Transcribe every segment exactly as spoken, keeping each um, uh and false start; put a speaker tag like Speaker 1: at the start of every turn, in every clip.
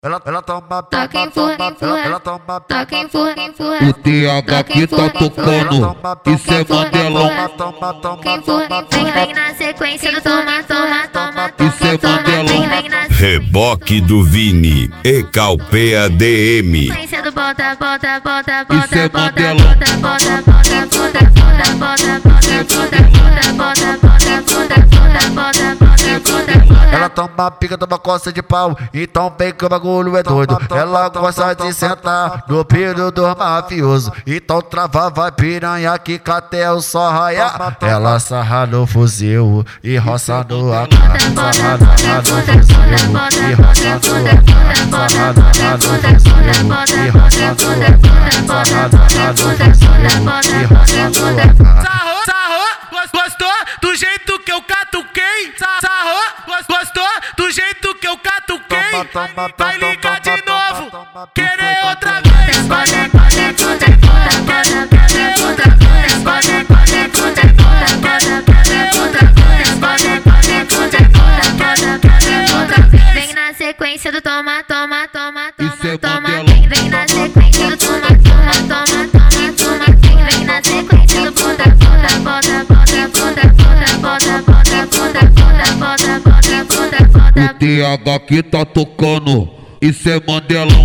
Speaker 1: Ela, ela toma,
Speaker 2: Toca, empurra, empurra,
Speaker 1: ela toma,
Speaker 2: toca, empurra, empurra.
Speaker 3: O T H que tá tocando, isso é Mandelão.
Speaker 1: toma, toma,
Speaker 2: Vem, vem na sequência do toma, toma, toma,
Speaker 3: Isso é
Speaker 2: toma,
Speaker 3: Mandelão.
Speaker 2: vem, vem na
Speaker 4: Reboque do Vini e Calpeia D M.
Speaker 2: sequência do bota, bota, bota,
Speaker 3: Isso é
Speaker 2: bota, bota,
Speaker 3: Mandelão.
Speaker 2: bota, bota, bota, bota, bota, bota, bota, bota, bota, bota, bota, bota, bota, bota, bota, bota.
Speaker 1: ela toma pica, toma coça de pau, então vem que o bagulho é doido. Ela gosta de sentar no piro do mafioso, então trava, vai piranha que até o sol raiar. Ela sarra no fuzil e roça no A K, sarra no fuzil e roça no A K, sarra no fuzil e roça no A K, sarra no fuzil e roça no A K.
Speaker 5: Sarrou, sarrou, gostou do jeito que eu catuquei? Sarrou, gostou do jeito que eu catuquei? Vai ligar de novo, querer outra vez. Vai ligar de novo, querer outra vez. Vai ligar de novo, querer outra vez. Vai ligar de novo, querer outra vez.
Speaker 2: Vem na sequência do toma, toma, toma,
Speaker 3: Isso é
Speaker 2: toma, toma.
Speaker 3: Mandelão.
Speaker 2: Vem, vem na sequência do toma, toma, toma, toma, toma. Vem, vem na sequência do bota, bota, bota, bota, bota, bota, bota, bota, bota, bota, bota, bota, bota.
Speaker 3: O T H que tá tocando, isso é Mandelão.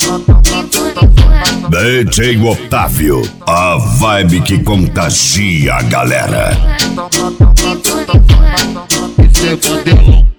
Speaker 4: D J Otávio, a vibe que contagia a galera.
Speaker 3: Isso é Mandelão.